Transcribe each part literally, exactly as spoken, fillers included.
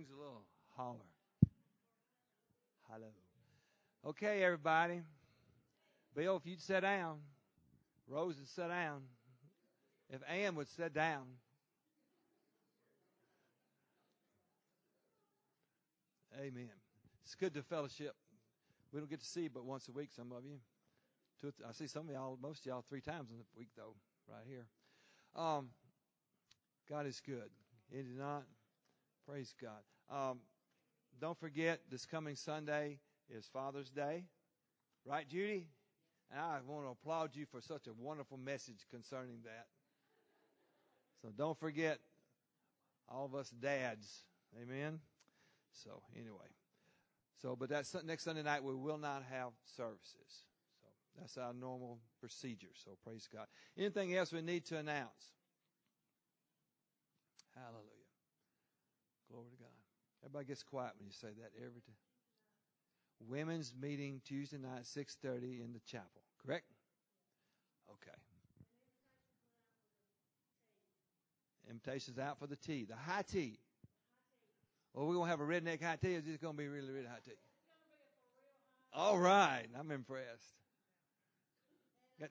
A little holler. Hello. Okay, everybody. Bill, if you'd sit down. Rose would sit down. If Ann would sit down. Amen. It's good to fellowship. We don't get to see you but once a week, some of you. Two, I see some of y'all, most of y'all, three times in a week, though, right here. Um, God is good. Is He not? Praise God. Um, don't forget, this coming Sunday is Father's Day. Right, Judy? And I want to applaud you for such a wonderful message concerning that. So don't forget, all of us dads. Amen? So, anyway. So, but that next Sunday night, we will not have services. So, that's our normal procedure. So, praise God. Anything else we need to announce? Hallelujah. Glory to God. Everybody gets quiet when you say that every day. Women's meeting Tuesday night, six thirty in the chapel. Correct? Okay. Invitations out for the tea. The high tea. Well, we're going to have a redneck high tea, or is it going to be really, really high tea? All right. I'm impressed. Got,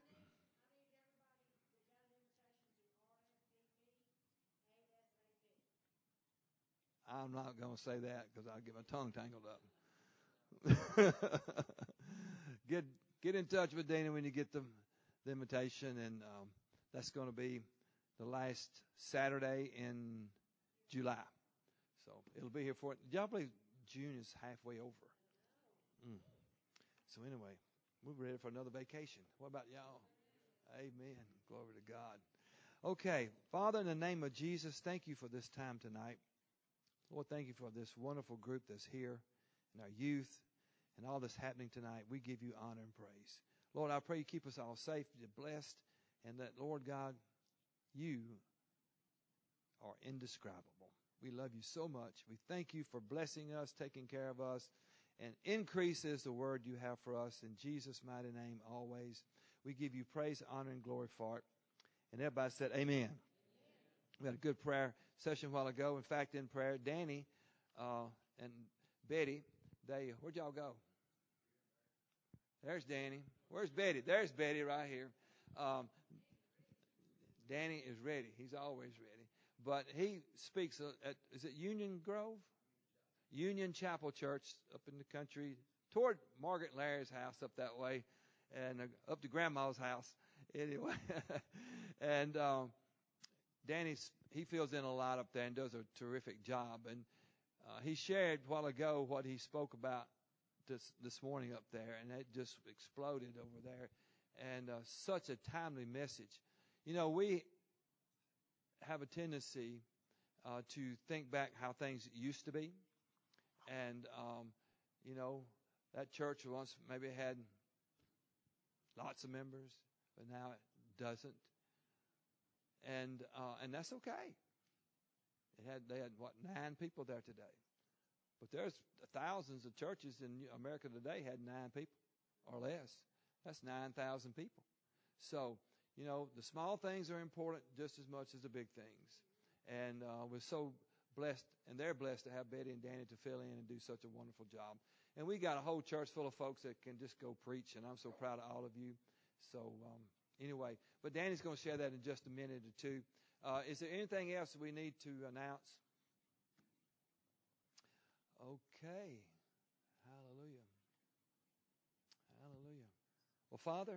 I'm not going to say that because I'll get my tongue tangled up. get get in touch with Dana when you get the, the invitation, and um, that's going to be the last Saturday in July. So it'll be here for it. Y'all believe June is halfway over? Mm. So anyway, we're ready for another vacation. What about y'all? Amen. Glory to God. Okay, Father, in the name of Jesus, thank you for this time tonight. Lord, thank you for this wonderful group that's here and our youth and all that's happening tonight. We give you honor and praise. Lord, I pray you keep us all safe, blessed, and that, Lord God, you are indescribable. We love you so much. We thank you for blessing us, taking care of us, and increase is the word you have for us. In Jesus' mighty name, always. We give you praise, honor, and glory for it. And everybody said, amen. Amen. We had a good prayer session a while ago. In fact, in prayer, Danny uh, and Betty, they, where'd y'all go? There's Danny. Where's Betty? There's Betty right here. Um, Danny is ready. He's always ready. But he speaks at, is it Union Grove? Union Chapel Church up in the country toward Margaret Larry's house up that way and uh, up to Grandma's house. Anyway, and um, Danny's, he fills in a lot up there and does a terrific job. And uh, he shared a while ago what he spoke about this, this morning up there, and it just exploded over there. And uh, such a timely message. You know, we have a tendency uh, to think back how things used to be. And, um, you know, that church once maybe had lots of members, but now it doesn't. And uh, and that's okay. It had they had what nine people there today, but there's thousands of churches in America today had nine people or less. That's nine thousand people. So you know the small things are important just as much as the big things. And uh, we're so blessed, and they're blessed to have Betty and Danny to fill in and do such a wonderful job. And we got a whole church full of folks that can just go preach, and I'm so proud of all of you. So um, anyway, but Danny's going to share that in just a minute or two. Uh, is there anything else we need to announce? Okay. Hallelujah. Hallelujah. Well, Father,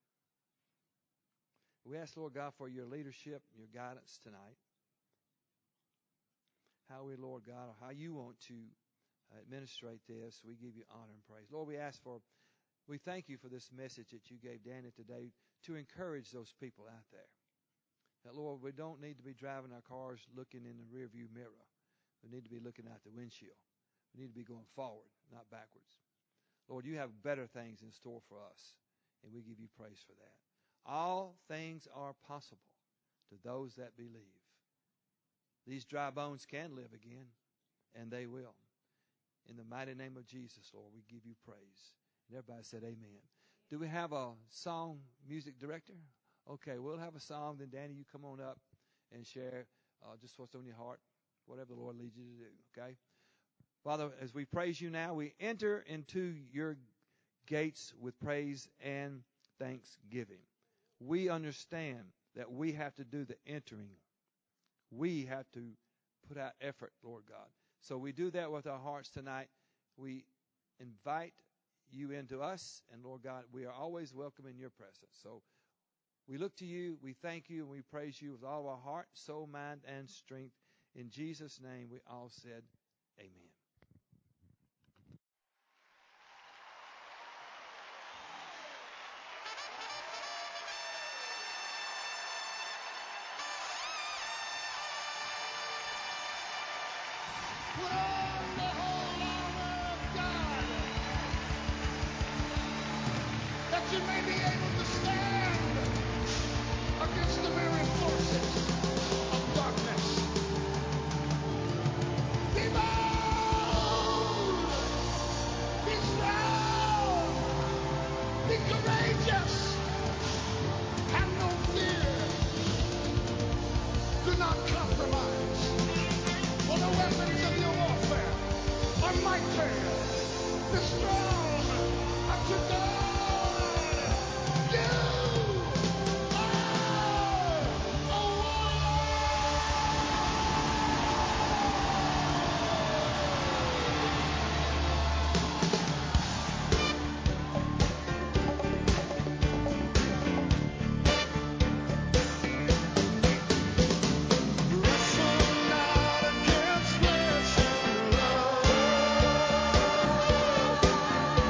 we ask, Lord God, for your leadership, your guidance tonight. How we, Lord God, or how you want to administrate this, we give you honor and praise. Lord, we ask for, we thank you for this message that you gave Danny today to encourage those people out there. That, Lord, we don't need to be driving our cars looking in the rearview mirror. We need to be looking out the windshield. We need to be going forward, not backwards. Lord, you have better things in store for us, and we give you praise for that. All things are possible to those that believe. These dry bones can live again, and they will. In the mighty name of Jesus, Lord, we give you praise. And everybody said amen. Do we have a song music director? Okay, we'll have a song. Then, Danny, you come on up and share uh, just what's on your heart, whatever the Lord leads you to do, okay? Father, as we praise you now, we enter into your gates with praise and thanksgiving. We understand that we have to do the entering. We have to put out effort, Lord God. So we do that with our hearts tonight. We invite you into us, and Lord God, we are always welcome in your presence. So we look to you, we thank you, and we praise you with all of our heart, soul, mind, and strength. In Jesus' name, we all said, amen. Put on the whole armor of God, that you may be able to stand against the very forces of darkness. Be bold, be strong, be courageous, have no fear, do not compromise. For the weapons of your warfare are mighty. Be strong unto God. You are a warrior. Wrestle not against flesh and blood.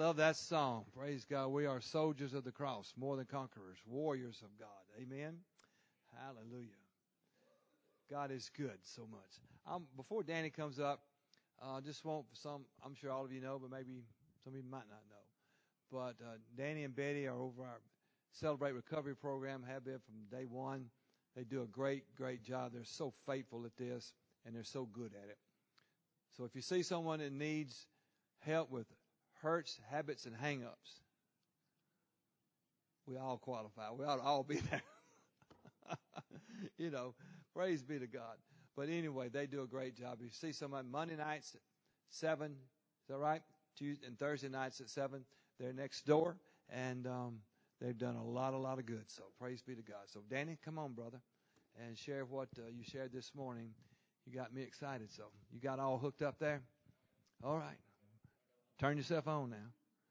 Love that song. Praise God. We are soldiers of the cross, more than conquerors, warriors of God. Amen. Hallelujah. God is good so much. Um, before Danny comes up, I uh, just want some, I'm sure all of you know, but maybe some of you might not know. But uh, Danny and Betty are over our Celebrate Recovery program, have been from day one. They do a great, great job. They're so faithful at this, and they're so good at it. So if you see someone that needs help with hurts, habits, and hang-ups, we all qualify. We ought to all be there. You know, praise be to God. But anyway, they do a great job. If you see someone Monday nights at seven, is that right? Tuesday and Thursday nights at seven, they're next door, and um, they've done a lot, a lot of good. So praise be to God. So Danny, come on, brother, and share what uh, you shared this morning. You got me excited. So you got all hooked up there? All right. Turn yourself on now.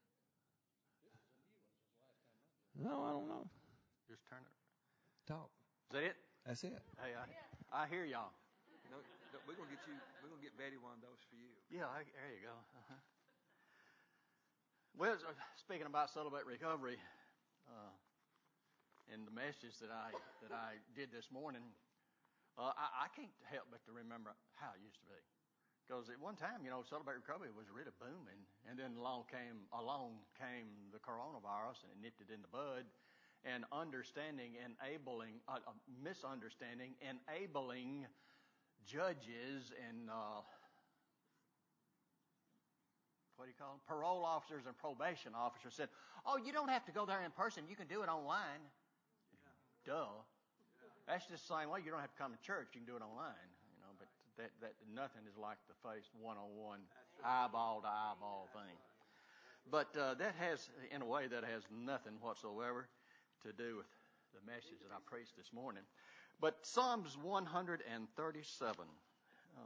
No, I don't know. Just turn it. Talk. Is that it? That's it. Hey, I, I hear y'all. No, no, we're gonna get you. We're gonna get Betty one of those for you. Yeah, I, there you go. Uh-huh. Well, speaking about Celebrate Recovery, uh, and the message that I that I did this morning, uh, I, I can't help but to remember how it used to be. Because at one time, you know, Celebrate Recovery was really booming, and then along came along came the coronavirus, and it nipped it in the bud. And understanding, enabling, uh, uh, misunderstanding, enabling judges and uh, what do you call them? Parole officers and probation officers said, "Oh, you don't have to go there in person. You can do it online." Yeah. Duh. Yeah. That's just the same way. You don't have to come to church. You can do it online. You know, but that that nothing is like the face one-on-one, eyeball to eyeball thing. But uh, that has, in a way, that has nothing whatsoever to do with the message that I preached this morning. But Psalms one thirty-seven. Uh,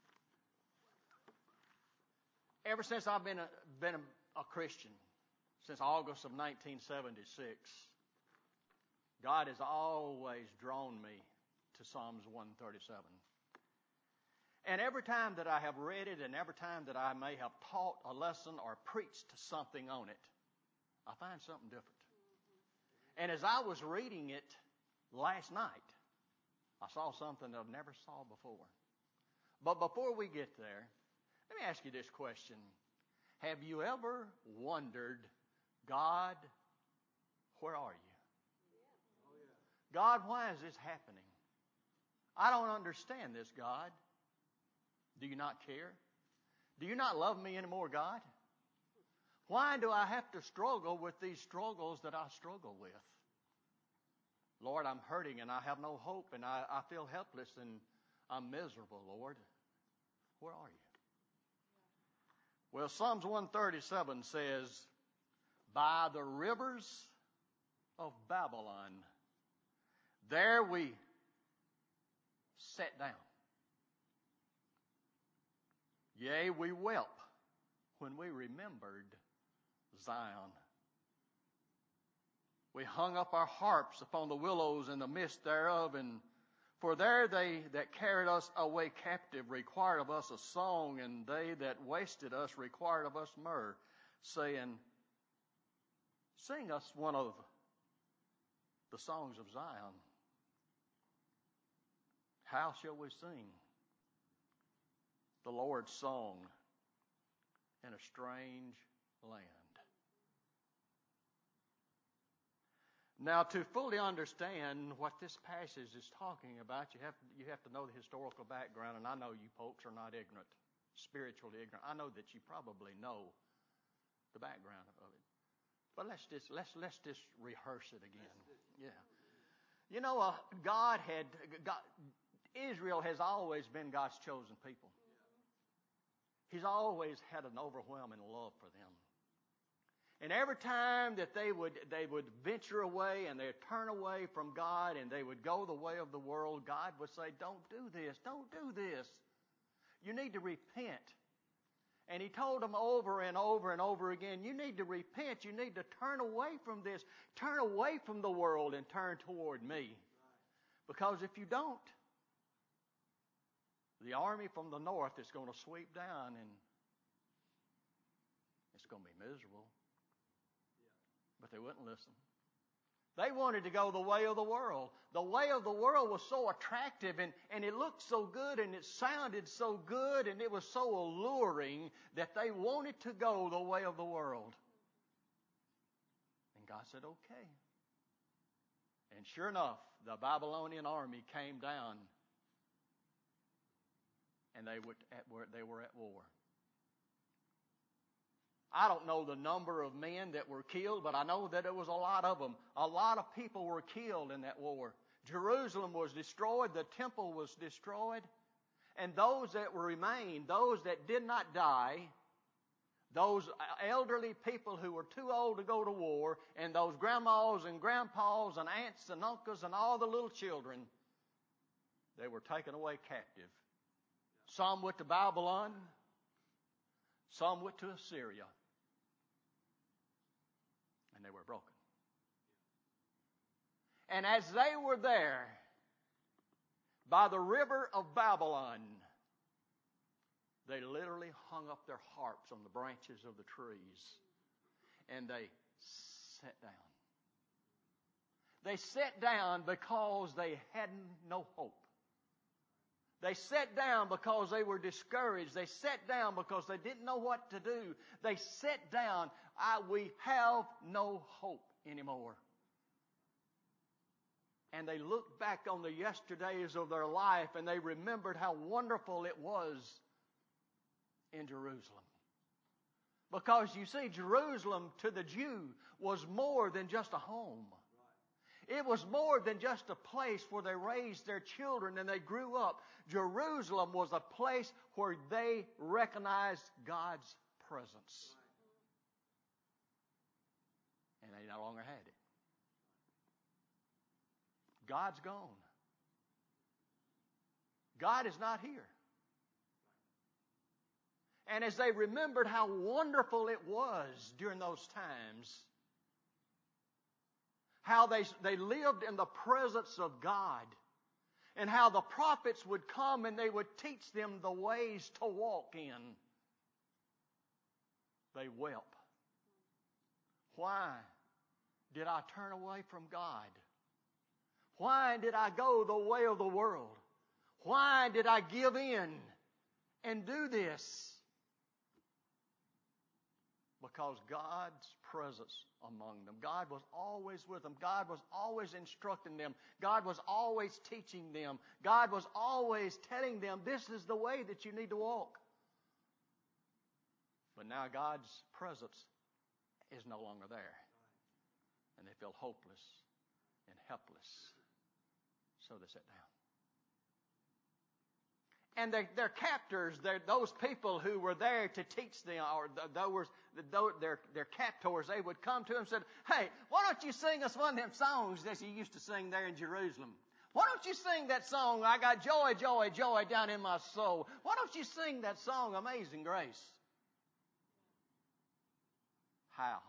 ever since I've been a, been a, a Christian, since August of nineteen seventy-six, God has always drawn me to Psalms one thirty-seven. And every time that I have read it and every time that I may have taught a lesson or preached something on it, I find something different. And as I was reading it last night, I saw something that I never saw before. But before we get there, let me ask you this question. Have you ever wondered, God, where are you? God, why is this happening? I don't understand this, God. Do you not care? Do you not love me anymore, God? Why do I have to struggle with these struggles that I struggle with? Lord, I'm hurting and I have no hope and I, I feel helpless and I'm miserable, Lord. Where are you? Well, Psalms one thirty-seven says, by the rivers of Babylon, there we sat down. Yea, we wept when we remembered Zion. We hung up our harps upon the willows in the midst thereof, and for there they that carried us away captive required of us a song, and they that wasted us required of us myrrh, saying, sing us one of the songs of Zion. How shall we sing the Lord's song in a strange land? Now, to fully understand what this passage is talking about, you have, you have to know the historical background, and I know you folks are not ignorant, spiritually ignorant. I know that you probably know the background of it. But let's just, let's, let's just rehearse it again. Yeah. You know, uh, God had, God, Israel has always been God's chosen people. He's always had an overwhelming love for them. And every time that they would they would venture away and they'd turn away from God and they would go the way of the world, God would say, don't do this, don't do this. You need to repent. And He told them over and over and over again, you need to repent, you need to turn away from this, turn away from the world and turn toward me. Because if you don't, the army from the north is going to sweep down and it's going to be miserable. But they wouldn't listen. They wanted to go the way of the world. The way of the world was so attractive, and, and it looked so good, and it sounded so good, and it was so alluring that they wanted to go the way of the world. And God said, okay. And sure enough, the Babylonian army came down, and they were at, they were at war. I don't know the number of men that were killed, but I know that it was a lot of them. A lot of people were killed in that war. Jerusalem was destroyed. The temple was destroyed. And those that remained, those that did not die, those elderly people who were too old to go to war, and those grandmas and grandpas and aunts and uncles and all the little children, they were taken away captive. Some went to Babylon, some went to Assyria. And they were broken. And as they were there by the river of Babylon, they literally hung up their harps on the branches of the trees. And they sat down. They sat down because they had no hope. They sat down because they were discouraged. They sat down because they didn't know what to do. They sat down. I, we have no hope anymore. And they looked back on the yesterdays of their life, and they remembered how wonderful it was in Jerusalem. Because you see, Jerusalem to the Jew was more than just a home. It was more than just a place where they raised their children and they grew up. Jerusalem was a place where they recognized God's presence. And they no longer had it. God's gone. God is not here. And as they remembered how wonderful it was during those times, how they, they lived in the presence of God, and how the prophets would come and they would teach them the ways to walk in, they wept. Why did I turn away from God? Why did I go the way of the world? Why did I give in and do this? Because God's presence among them. God was always with them. God was always instructing them. God was always teaching them. God was always telling them, this is the way that you need to walk. But now God's presence is no longer there. And they feel hopeless and helpless. So they sat down. And their, their captors, their, those people who were there to teach them, or those, their, their captors, they would come to them and said, hey, why don't you sing us one of them songs that you used to sing there in Jerusalem? Why don't you sing that song, I got joy, joy, joy down in my soul? Why don't you sing that song, Amazing Grace? How?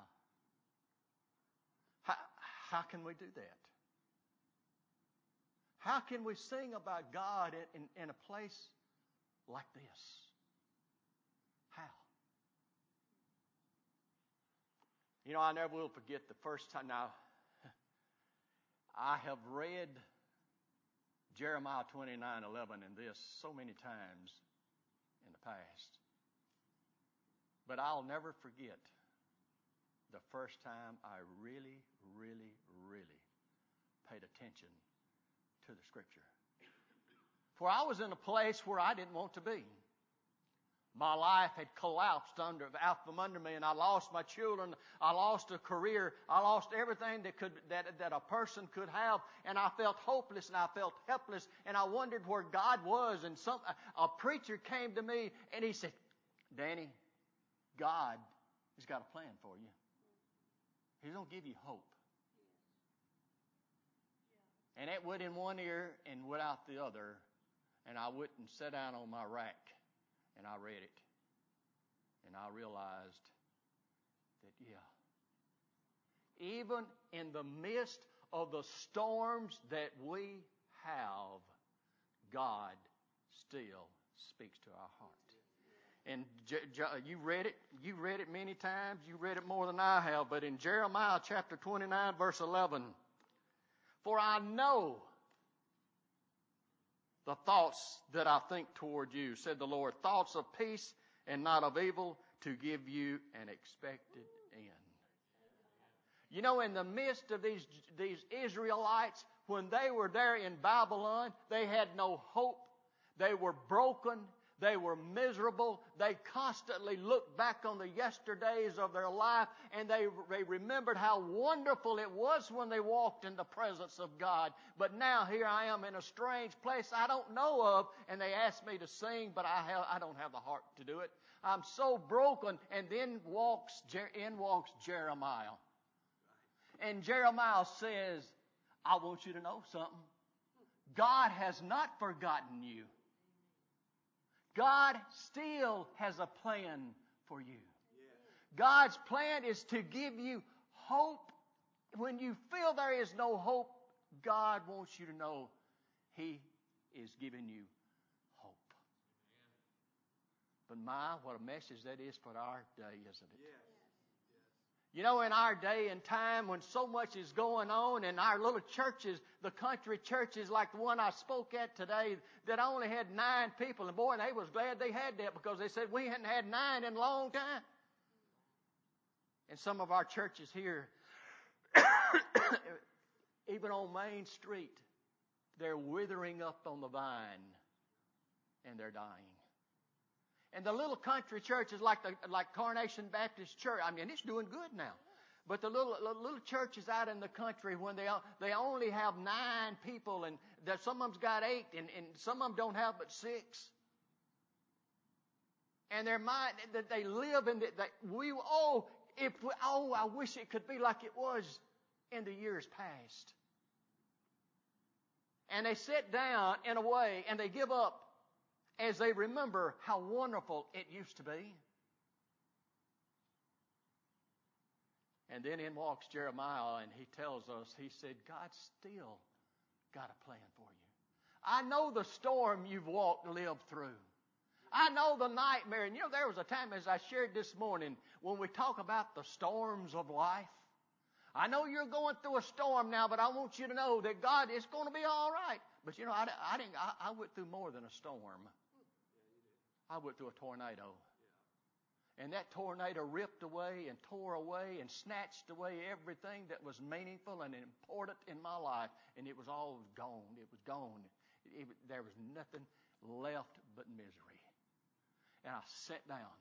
How, how can we do that? How can we sing about God in, in, in a place like this? How? You know, I never will forget the first time. Now, I have read Jeremiah twenty-nine eleven and this so many times in the past. But I'll never forget the first time I really, really, really paid attention to the Scripture. For I was in a place where I didn't want to be. My life had collapsed under, out from under me, and I lost my children. I lost a career. I lost everything that could that that a person could have, and I felt hopeless and I felt helpless, and I wondered where God was. And some a preacher came to me and he said, "Danny, God has got a plan for you. He's going to give you hope." And it went in one ear and went out the other. And I went and sat down on my rack and I read it. And I realized that, yeah, even in the midst of the storms that we have, God still speaks to our heart. And Je- Je- you read it. You read it many times. You read it more than I have. But in Jeremiah chapter twenty-nine, verse eleven, for I know the thoughts that I think toward you, said the Lord, thoughts of peace and not of evil, to give you an expected end. You know, in the midst of these, these Israelites, when they were there in Babylon, they had no hope. They were broken. They were miserable. They constantly looked back on the yesterdays of their life, and they, they remembered how wonderful it was when they walked in the presence of God. But now here I am in a strange place I don't know of, and they asked me to sing, but I, have, I don't have the heart to do it. I'm so broken. And then walks in walks Jeremiah. And Jeremiah says, I want you to know something. God has not forgotten you. God still has a plan for you. God's plan is to give you hope. When you feel there is no hope, God wants you to know He is giving you hope. But my, what a message that is for our day, isn't it? You know, in our day and time when so much is going on in our little churches, the country churches like the one I spoke at today that only had nine people. And boy, they was glad they had that because they said we hadn't had nine in a long time. And some of our churches here, even on Main Street, they're withering up on the vine and they're dying. And the little country churches like the like Carnation Baptist Church, I mean, it's doing good now. But the little little churches out in the country, when they they only have nine people, and that some of them's got eight, and, and some of them don't have but six. And their mind that they live in that we oh if we, oh I wish it could be like it was in the years past. And they sit down in a way, and they give up as they remember how wonderful it used to be. And then in walks Jeremiah, and he tells us, he said, God's still got a plan for you. I know the storm you've walked, lived through. I know the nightmare. And you know, there was a time, as I shared this morning, when we talk about the storms of life. I know you're going through a storm now, but I want you to know that God is going to be all right. But you know, I, I didn't. I, I went through more than a storm. I went through a tornado. And that tornado ripped away and tore away and snatched away everything that was meaningful and important in my life. And it was all gone. It was gone. It, it, there was nothing left but misery. And I sat down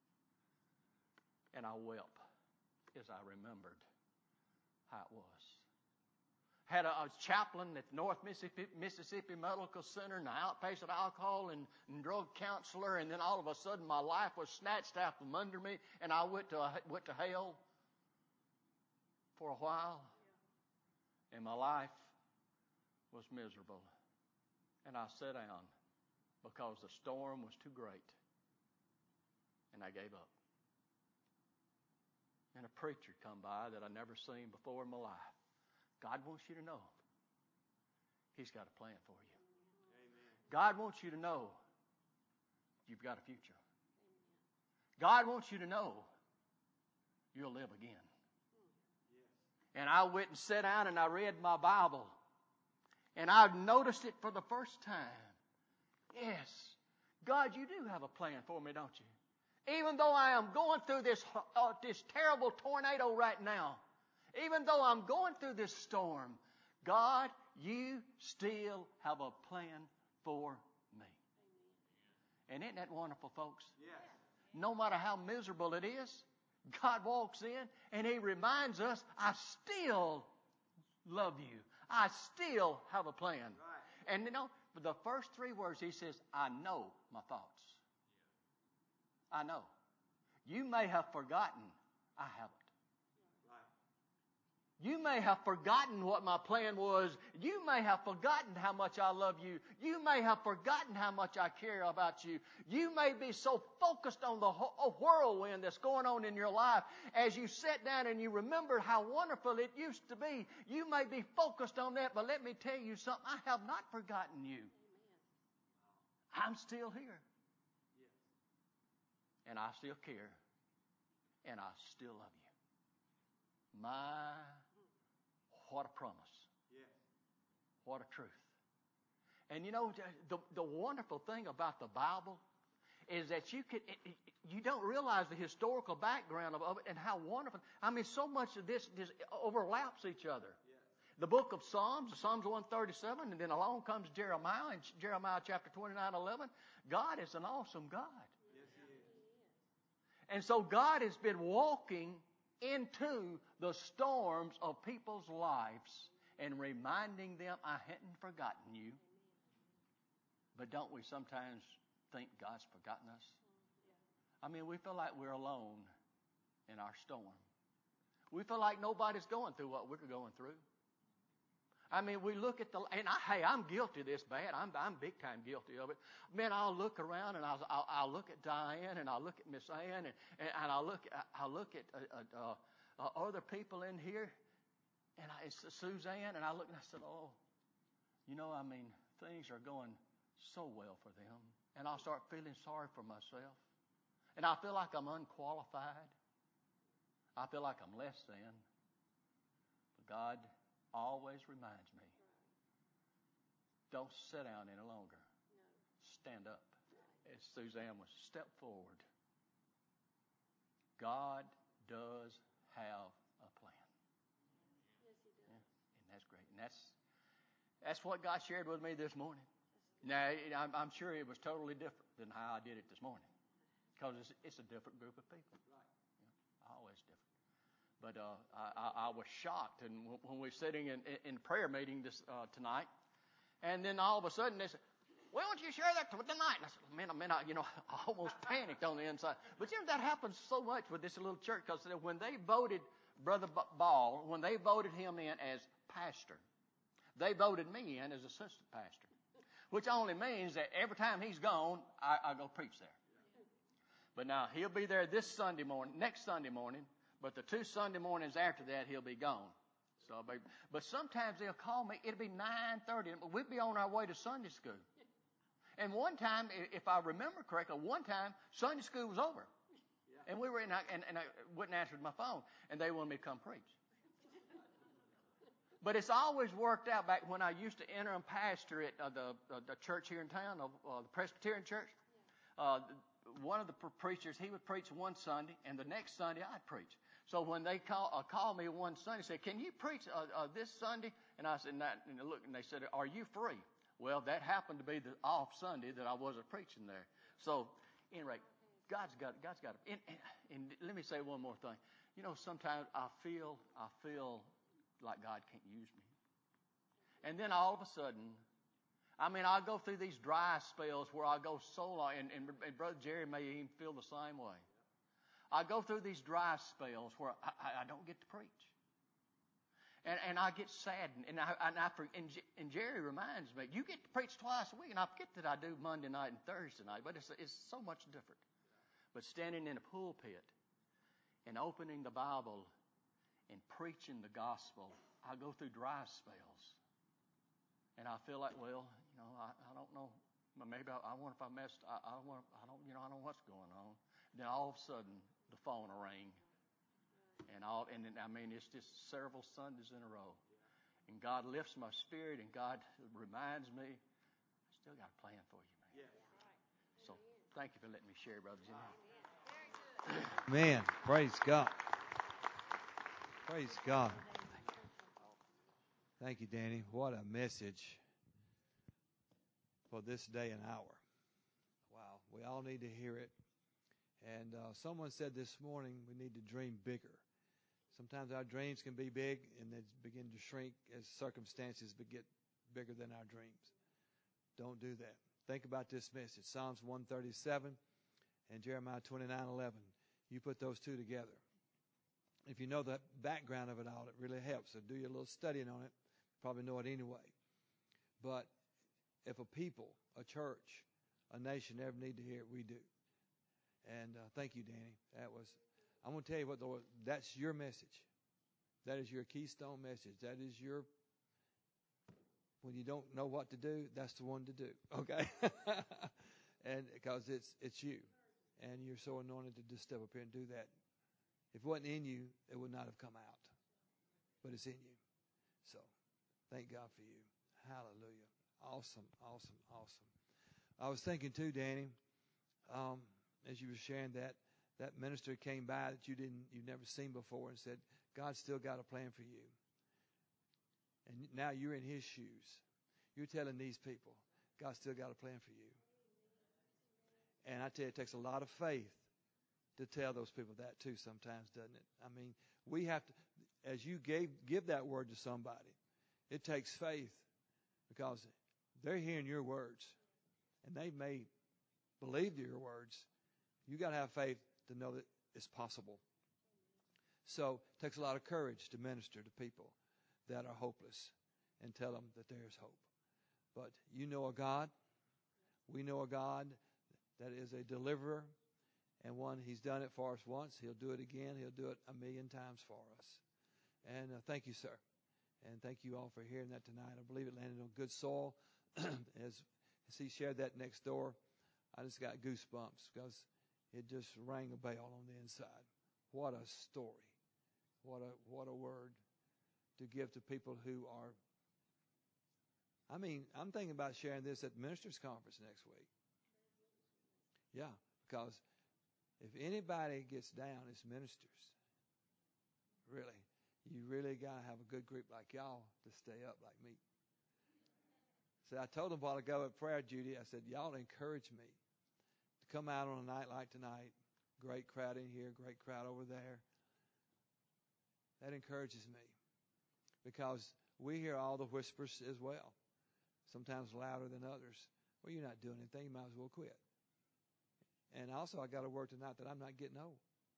and I wept as I remembered how it was. Had a, a chaplain at North Mississippi, Mississippi Medical Center and an outpatient alcohol and, and drug counselor, and then all of a sudden my life was snatched out from under me, and I went to a, went to hell for a while, and my life was miserable. And I sat down because the storm was too great, and I gave up. And a preacher come by that I never seen before in my life. God wants you to know He's got a plan for you. Amen. God wants you to know you've got a future. God wants you to know you'll live again. Yes. And I went and sat down and I read my Bible. And I've noticed it for the first time. Yes, God, you do have a plan for me, don't you? Even though I am going through this, uh, this terrible tornado right now, even though I'm going through this storm, God, you still have a plan for me. And isn't that wonderful, folks? Yes. No matter how miserable it is, God walks in and He reminds us, I still love you. I still have a plan. Right. And you know, the first three words He says, I know my thoughts. I know. You may have forgotten, I haven't. You may have forgotten what my plan was. You may have forgotten how much I love you. You may have forgotten how much I care about you. You may be so focused on the whirlwind that's going on in your life. As you sit down and you remember how wonderful it used to be, you may be focused on that, but let me tell you something. I have not forgotten you. I'm still here. and I still care, and I still love you. My, what a promise. What a truth. And you know, the, the wonderful thing about the Bible is that you could, you don't realize the historical background of, of it and how wonderful. I mean, so much of this just overlaps each other. Yes. The book of Psalms, Psalms one thirty-seven, and then along comes Jeremiah, in Jeremiah chapter twenty-nine eleven. God is an awesome God. Yes, He is. And so God has been walking into the storms of people's lives and reminding them, I hadn't forgotten you. But don't we sometimes think God's forgotten us? I mean, we feel like we're alone in our storm. We feel like nobody's going through what we're going through. I mean, we look at the, and I, hey, I'm guilty of this bad. I'm, I'm big time guilty of it. Man, I'll look around and I'll, I'll, I'll look at Diane and I'll look at Miss Ann and, and, and I'll look, I'll look at uh, uh, uh, other people in here. And I, it's Suzanne, and I look and I said, oh, you know, I mean, things are going so well for them. And I'll start feeling sorry for myself. And I feel like I'm unqualified. I feel like I'm less than. But God always reminds me, don't sit down any longer. Stand up. As Suzanne was, step forward. God does have a plan. That's great. And that's that's what God shared with me this morning. Now, I'm, I'm sure it was totally different than how I did it this morning. Because it's, it's a different group of people. Right. You know, always different. But uh, I, I was shocked and when we were sitting in, in prayer meeting this uh, tonight. And then all of a sudden they said, why don't you share that tonight? And I said, man, I mean, I, you know, I almost panicked on the inside. But you know, that happens so much with this little church. Because when they voted Brother Ball, when they voted him in as pastor, they voted me in as assistant pastor, which only means that every time he's gone, I, I go preach there. But now he'll be there this Sunday morning, next Sunday morning, but the two Sunday mornings after that, he'll be gone. So, I'll be, but sometimes they'll call me. It'll be nine thirty. We'll be on our way to Sunday school. And one time, if I remember correctly, one time Sunday school was over. And we were in, and, and I wouldn't answer my phone, and they wanted me to come preach. But it's always worked out. Back when I used to interim pastor at uh, the, uh, the church here in town, uh, the Presbyterian church, uh, one of the preachers, he would preach one Sunday, and the next Sunday I'd preach. So when they call, uh, called me one Sunday, said, "Can you preach uh, uh, this Sunday?" And I said, "Not." And they looked, and they said, "Are you free?" Well, that happened to be the off Sunday that I wasn't preaching there. So, anyway, God's got, God's got. And, and, and let me say one more thing. You know, sometimes I feel, I feel like God can't use me. And then all of a sudden, I mean, I go through these dry spells where I go so long, and, and, and Brother Jerry may even feel the same way. I go through these dry spells where I, I don't get to preach. And, and I get saddened. And, I, and, I, and, and Jerry reminds me, you get to preach twice a week. And I forget that I do Monday night and Thursday night, but it's, it's so much different. But standing in a pulpit and opening the Bible and preaching the gospel, I go through dry spells. And I feel like, well, you know, I, I don't know. Maybe I, I wonder if I messed. I, I don't. I don't. You know, I don't know what's going on. And then all of a sudden, the phone will ring, and all. And then, I mean, it's just several Sundays in a row. And God lifts my spirit, and God reminds me, I still got a plan for you, man. Yeah. So, thank you for letting me share, Brother Jimmy. Man, praise God. Praise God. Thank you, Danny. What a message for this day and hour. Wow. We all need to hear it. And uh, someone said this morning we need to dream bigger. Sometimes our dreams can be big and they begin to shrink as circumstances get bigger than our dreams. Don't do that. Think about this message. Psalms one thirty-seven and Jeremiah twenty-nine eleven. You put those two together. If you know the background of it all, it really helps. So do your little studying on it. Probably know it anyway. But if a people, a church, a nation ever need to hear it, we do. And uh, thank you, Danny. That was, I'm going to tell you what, the, that's your message. That is your keystone message. That is your, when you don't know what to do, that's the one to do. Okay? And because it's, it's you. and you're so anointed to just step up here and do that. If it wasn't in you, it would not have come out. But it's in you. So, thank God for you. Hallelujah. Awesome, awesome, awesome. I was thinking too, Danny, um, as you were sharing that, that minister came by that you didn't, you've never seen before and said, God's still got a plan for you. And now you're in his shoes. You're telling these people, God's still got a plan for you. And I tell you, it takes a lot of faith to tell those people that too sometimes, doesn't it? I mean, we have to, as you gave, give that word to somebody, it takes faith because they're hearing your words and they may believe your words. You got to have faith to know that it's possible. So it takes a lot of courage to minister to people that are hopeless and tell them that there is hope. But you know a God. We know a God that is a deliverer. And one, he's done it for us once. He'll do it again. He'll do it a million times for us. And uh, thank you, sir. And thank you all for hearing that tonight. I believe it landed on good soil. as, as he shared that next door, I just got goosebumps because it just rang a bell on the inside. What a story. What a, what a word to give to people who are, I mean, I'm thinking about sharing this at the ministers' conference next week. Yeah, because if anybody gets down, it's ministers. Really. You really got to have a good group like y'all to stay up like me. So I told them while ago at prayer, Judy, I said, y'all encourage me to come out on a night like tonight. Great crowd in here, great crowd over there. That encourages me because we hear all the whispers as well, sometimes louder than others. Well, you're not doing anything. You might as well quit. And also, I got a word tonight that I'm not getting old.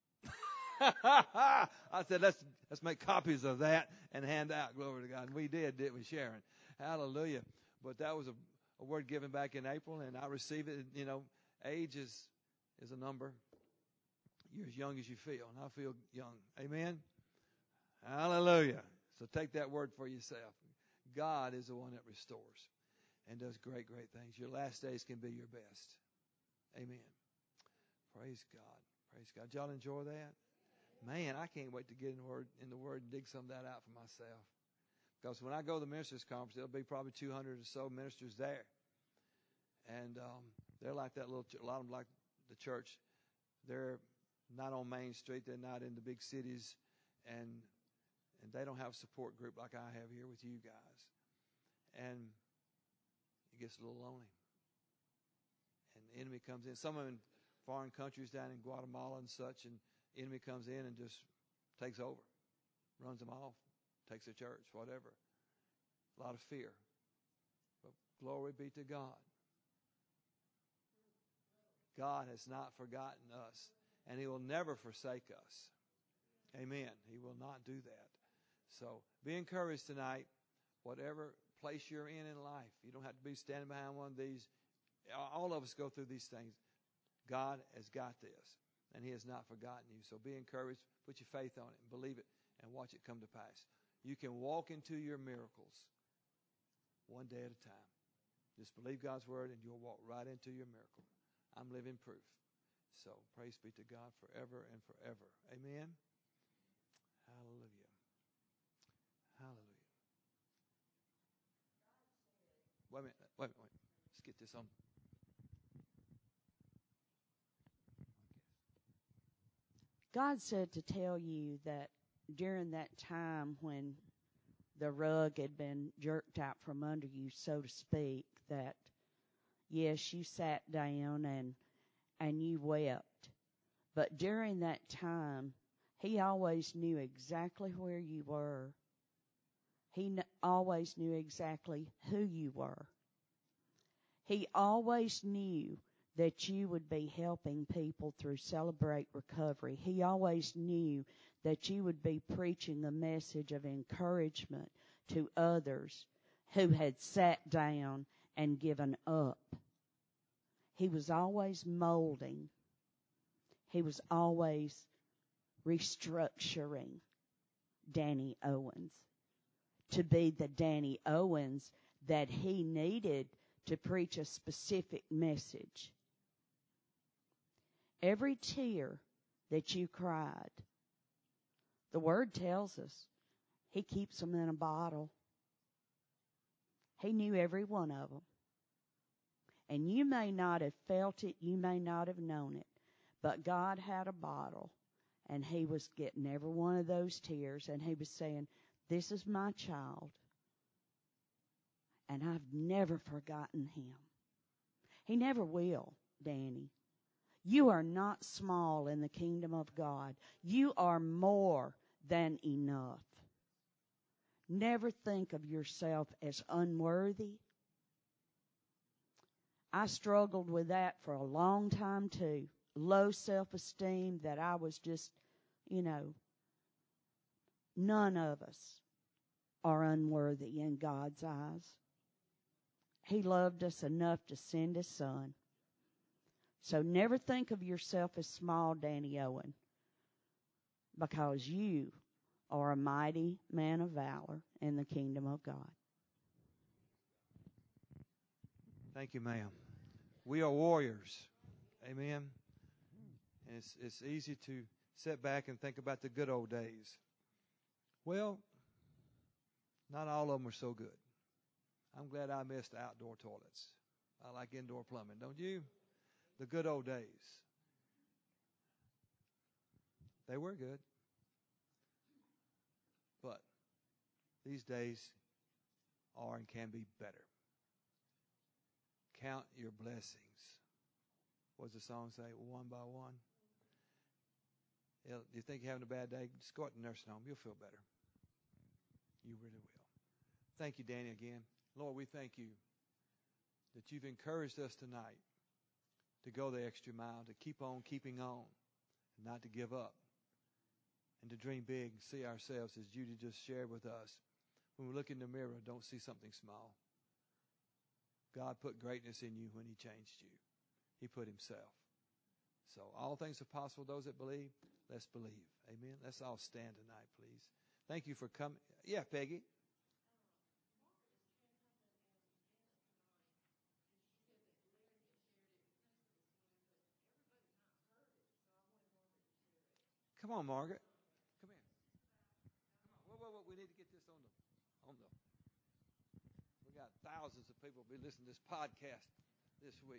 I said, let's let's make copies of that and hand out. Glory to God. And we did, didn't we, Sharon? Hallelujah. But that was a, a word given back in April, and I received it. You know, age is, is a number. You're as young as you feel, and I feel young. Amen? Hallelujah. So take that word for yourself. God is the one that restores and does great, great things. Your last days can be your best. Amen. Praise God. Praise God. Did y'all enjoy that? Man, I can't wait to get in the word, in the word and dig some of that out for myself. Because when I go to the ministers' conference, there'll be probably two hundred or so ministers there. And um, they're like that little, a lot of them like the church. They're not on Main Street. They're not in the big cities. And and they don't have a support group like I have here with you guys. And it gets a little lonely. And the enemy comes in. Some of them in foreign countries down in Guatemala and such, and the enemy comes in and just takes over, runs them off, takes the church, whatever. A lot of fear. But glory be to God. God has not forgotten us, and he will never forsake us. Amen. He will not do that. So be encouraged tonight, whatever place you're in in life. You don't have to be standing behind one of these. All of us go through these things. God has got this, and he has not forgotten you. So be encouraged. Put your faith on it and believe it and watch it come to pass. You can walk into your miracles one day at a time. Just believe God's word, and you'll walk right into your miracle. I'm living proof. So praise be to God forever and forever. Amen. Hallelujah. Hallelujah. Wait a minute. Wait a minute. Wait. Let's get this on. God said to tell you that during that time when the rug had been jerked out from under you, so to speak, that yes, you sat down and and you wept. But during that time, he always knew exactly where you were. He kn- always knew exactly who you were. He always knew that you would be helping people through Celebrate Recovery. He always knew that you would be preaching a message of encouragement to others who had sat down and given up. He was always molding. He was always restructuring Danny Owens to be the Danny Owens that he needed to preach a specific message. Every tear that you cried, the Word tells us He keeps them in a bottle. He knew every one of them. And you may not have felt it, you may not have known it, but God had a bottle, and He was getting every one of those tears, and He was saying, this is my child, and I've never forgotten him. He never will, Danny. You are not small in the kingdom of God. You are more than enough. Never think of yourself as unworthy. I struggled with that for a long time too. Low self-esteem, that I was just, you know, none of us are unworthy in God's eyes. He loved us enough to send His Son. So never think of yourself as small, Danny Owen, because you are a mighty man of valor in the kingdom of God. Thank you, ma'am. We are warriors. Amen. And it's, it's easy to sit back and think about the good old days. Well, not all of them are so good. I'm glad I missed outdoor toilets. I like indoor plumbing, don't you? The good old days. They were good. But these days are and can be better. Count your blessings. What does the song say? One by one. You think you're having a bad day? Just go out to the nursing home. You'll feel better. You really will. Thank you, Danny, again. Lord, we thank you that you've encouraged us tonight to go the extra mile, to keep on keeping on, and not to give up, and to dream big and see ourselves, as Judy just shared with us. When we look in the mirror, don't see something small. God put greatness in you when He changed you. He put Himself. So all things are possible. Those that believe, let's believe. Amen. Let's all stand tonight, please. Thank you for coming. Yeah, Peggy. Come on, Margaret. Come here. Come on. Whoa, whoa, whoa. We need to get this on the on the. We got thousands of people be listening to this podcast this week.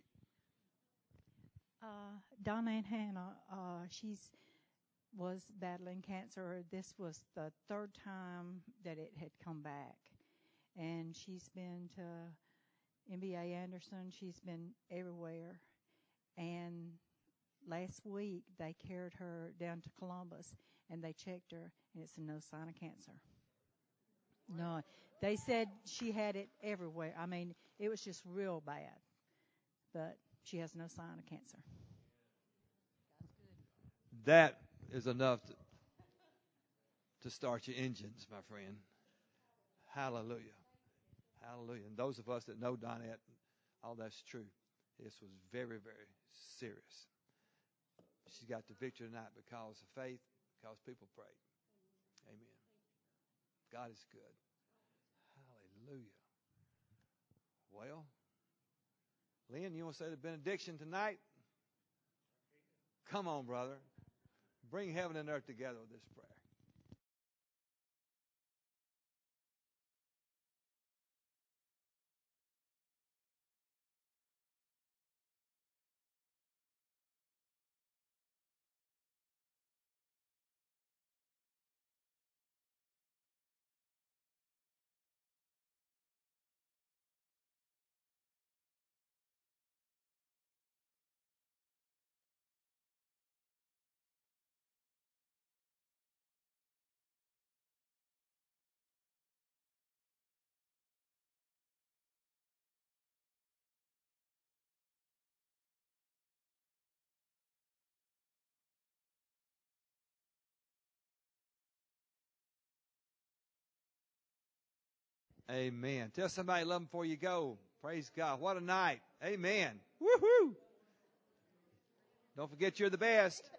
Uh, Donna and Hannah, uh, she's was battling cancer. This was the third time that it had come back, and she's been to M B A Anderson. She's been everywhere, and last week they carried her down to Columbus, and they checked her, and it's no sign of cancer. No, they said she had it everywhere. I mean, it was just real bad, but she has no sign of cancer. That is enough to, to start your engines, my friend. Hallelujah. Hallelujah. And those of us that know Donette, all that's true. This was very, very serious. She's got the victory tonight because of faith, because people prayed. Amen. God is good. Hallelujah. Well, Lynn, you want to say the benediction tonight? Come on, brother. Bring heaven and earth together with this prayer. Amen. Tell somebody you love them before you go. Praise God. What a night. Amen. Woohoo. Don't forget you're the best.